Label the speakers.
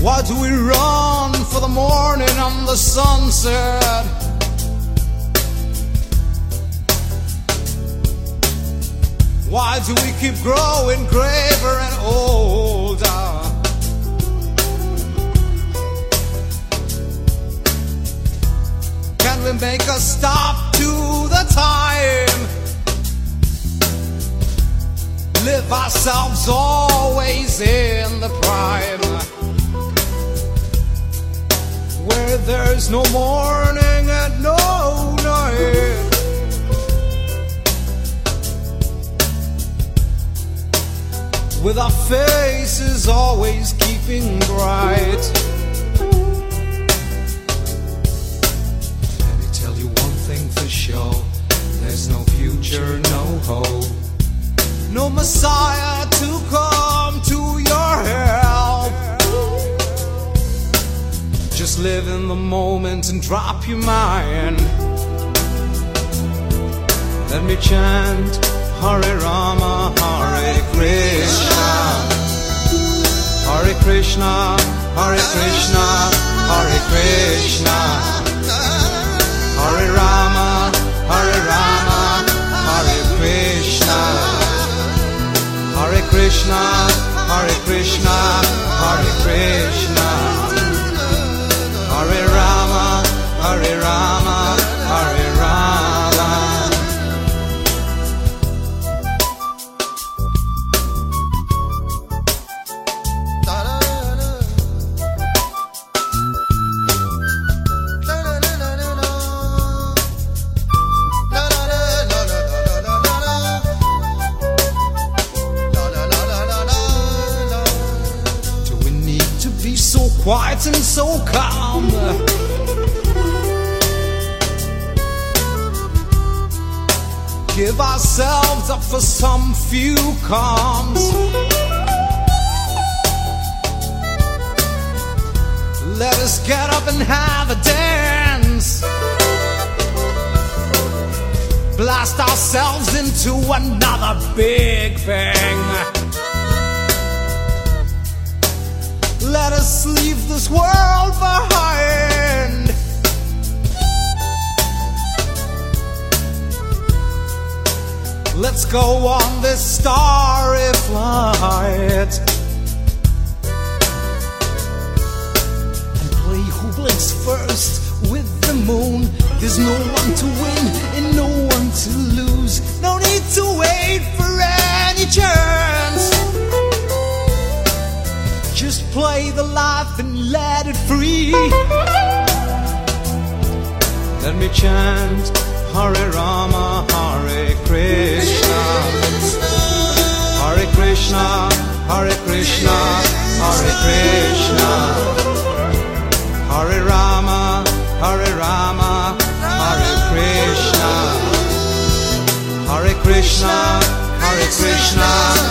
Speaker 1: Why do we run for the morning and the sunset? Why do we keep growing graver and older? Can we make a stop to the time? Live ourselves always in the prime, where there's no morning and no night. With our faces always keeping bright. Let me tell you one thing for sure, there's no future, no hope, no Messiah to come to your help. Just live in the moment and drop your mind. Let me chant Hare Rama, Hare Krishna, Hare Krishna, Hare Krishna, Hare Krishna, Hare Rama, Hare Rama, Hare Krishna, Hare Krishna, Hare Krishna, Hare Krishna, Hare Rama, Hare Rama, Hare Rama. Quiet and so calm, give ourselves up for some few calms. Let us get up and have a dance, blast ourselves into another big bang. Let us leave this world behind. Let's go on this starry flight and play who blinks first with the moon. There's no one to win and no one to lose. No need to wait for any chance. Just play the life and let it free. Let me chant Hare Rama, Hare Krishna, Hare Krishna, Hare Krishna, Hare Krishna, Hare Rama, Hare Rama, Hare Krishna, Hare Krishna, Hare Krishna,